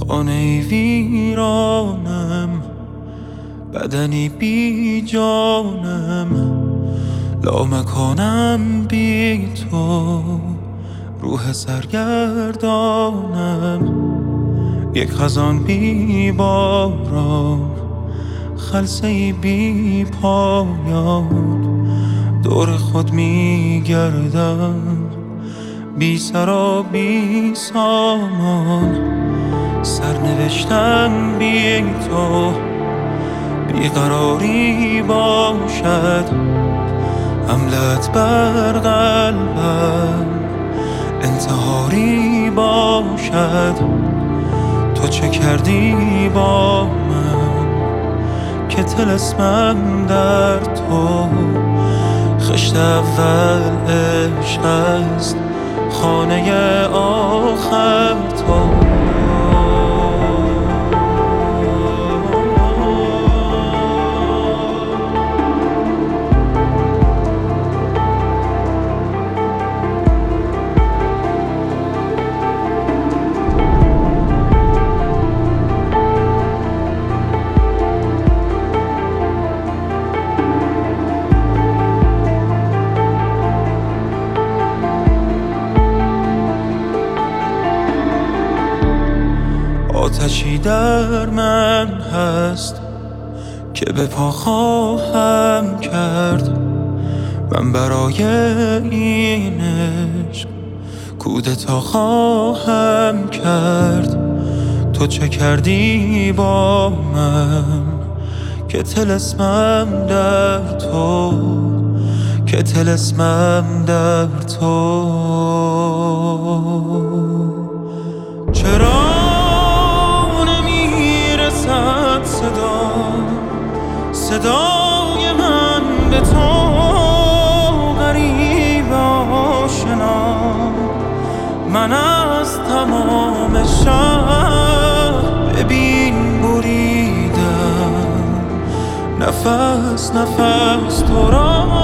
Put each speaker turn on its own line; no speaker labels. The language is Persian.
خانه ویرانم، بدنی بی جانم، لامکانم بی تو، روح سرگردانم، یک خزان بی باران، خلسه‌ای بی پایان، دور خود می گردم، بی سر و بی سامان، سرنوشتم بی تو، بیقراری باشد، حملت بر قلبم انتحاری باشد. تو چه کردی با من که طلسمم در تو، خشت اول عشق است، خانه آخر تو. آتشی در من هست که به پا خواهم کرد، من برای این عشق کودتا خواهم کرد. تو چه کردی با من که طلسمم در تو، که طلسمم در تو. چرا صدای من به تو غریب آشنا، من از تمام شهر ببین بریدم، نفس نفس تو را